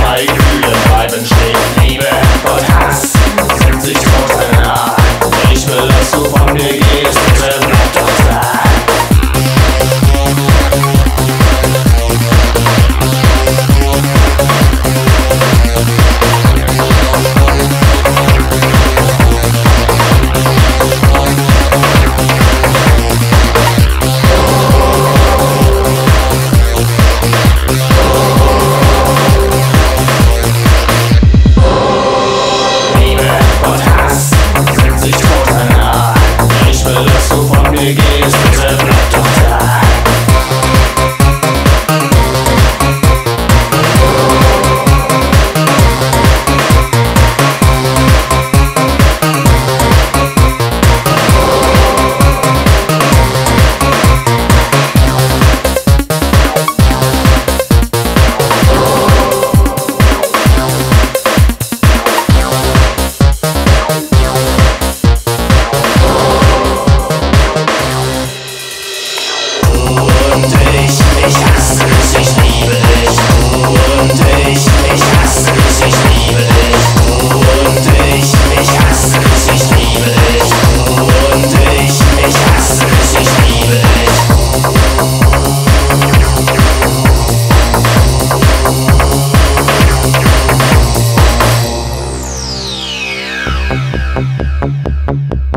zwei Kühle bleiben stehen. Liebe und Hass sind sich total nah. Ich will, dass du von mir gehst, bitte bleib doch da. Gehst, bitte bleib doch da. Ich hasse dich, ich liebe dich. Du und ich hasse dich, ich liebe dich. Du und ich hasse dich, ich liebe dich. Du und ich hasse dich, ich liebe dich.